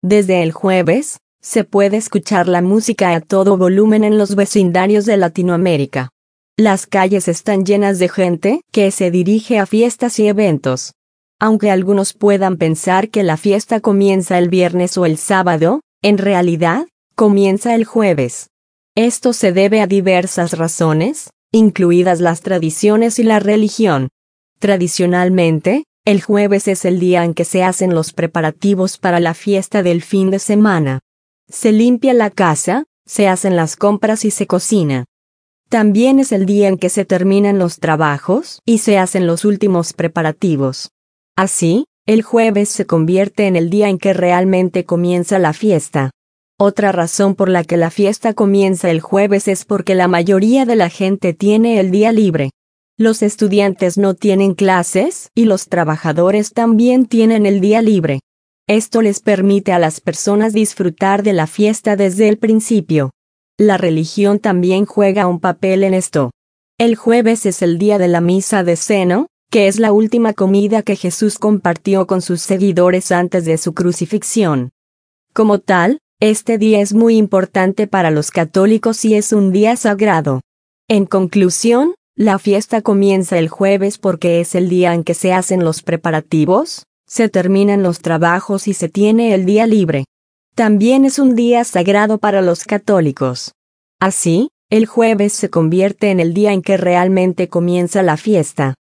Desde el jueves, se puede escuchar la música a todo volumen en los vecindarios de Latinoamérica. Las calles están llenas de gente que se dirige a fiestas y eventos. Aunque algunos puedan pensar que la fiesta comienza el viernes o el sábado, en realidad, comienza el jueves. Esto se debe a diversas razones, incluidas las tradiciones y la religión. Tradicionalmente, el jueves es el día en que se hacen los preparativos para la fiesta del fin de semana. Se limpia la casa, se hacen las compras y se cocina. También es el día en que se terminan los trabajos y se hacen los últimos preparativos. Así, el jueves se convierte en el día en que realmente comienza la fiesta. Otra razón por la que la fiesta comienza el jueves es porque la mayoría de la gente tiene el día libre. Los estudiantes no tienen clases y los trabajadores también tienen el día libre. Esto les permite a las personas disfrutar de la fiesta desde el principio. La religión también juega un papel en esto. El jueves es el día de la misa de cena, que es la última comida que Jesús compartió con sus seguidores antes de su crucifixión. Como tal, este día es muy importante para los católicos y es un día sagrado. En conclusión, la fiesta comienza el jueves porque es el día en que se hacen los preparativos, se terminan los trabajos y se tiene el día libre. También es un día sagrado para los católicos. Así, el jueves se convierte en el día en que realmente comienza la fiesta.